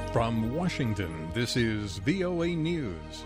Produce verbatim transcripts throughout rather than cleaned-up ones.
From Washington, this is V O A News.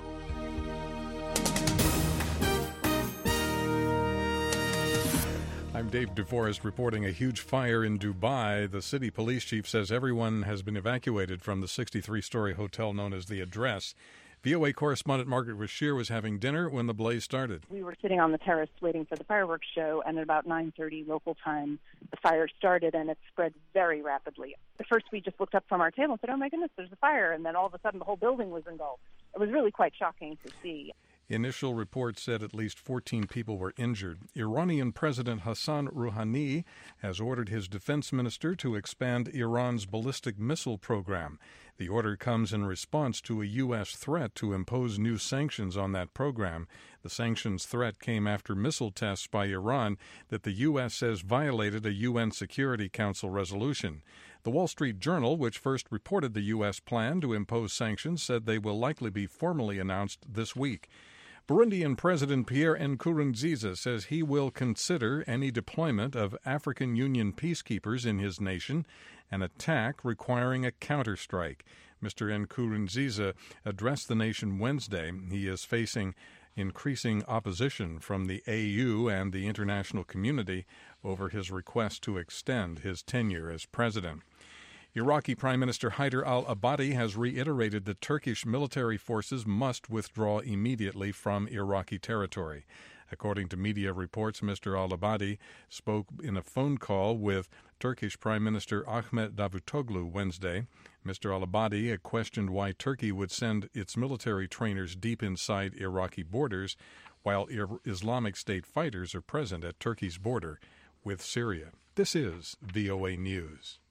I'm Dave DeForest reporting a huge fire in Dubai. The city police chief says everyone has been evacuated from the sixty-three story hotel known as The Address. V O A correspondent Margaret Bashir was having dinner when the blaze started. We were sitting on the terrace waiting for the fireworks show, and at about nine thirty local time, the fire started, and it spread very rapidly. At first, we just looked up from our table and said, oh my goodness, there's a fire, and then all of a sudden the whole building was engulfed. It was really quite shocking to see. Initial reports said at least fourteen people were injured. Iranian President Hassan Rouhani has ordered his defense minister to expand Iran's ballistic missile program. The order comes in response to a U S threat to impose new sanctions on that program. The sanctions threat came after missile tests by Iran that the U S says violated a U N Security Council resolution. The Wall Street Journal, which first reported the U S plan to impose sanctions, said they will likely be formally announced this week. Burundian President Pierre Nkurunziza says he will consider any deployment of African Union peacekeepers in his nation, an attack requiring a counterstrike. Mister Nkurunziza addressed the nation Wednesday. He is facing increasing opposition from the A U and the international community over his request to extend his tenure as president. Iraqi Prime Minister Haider al-Abadi has reiterated that Turkish military forces must withdraw immediately from Iraqi territory. According to media reports, Mister al-Abadi spoke in a phone call with Turkish Prime Minister Ahmet Davutoglu Wednesday. Mister al-Abadi questioned why Turkey would send its military trainers deep inside Iraqi borders while Islamic State fighters are present at Turkey's border with Syria. This is V O A News.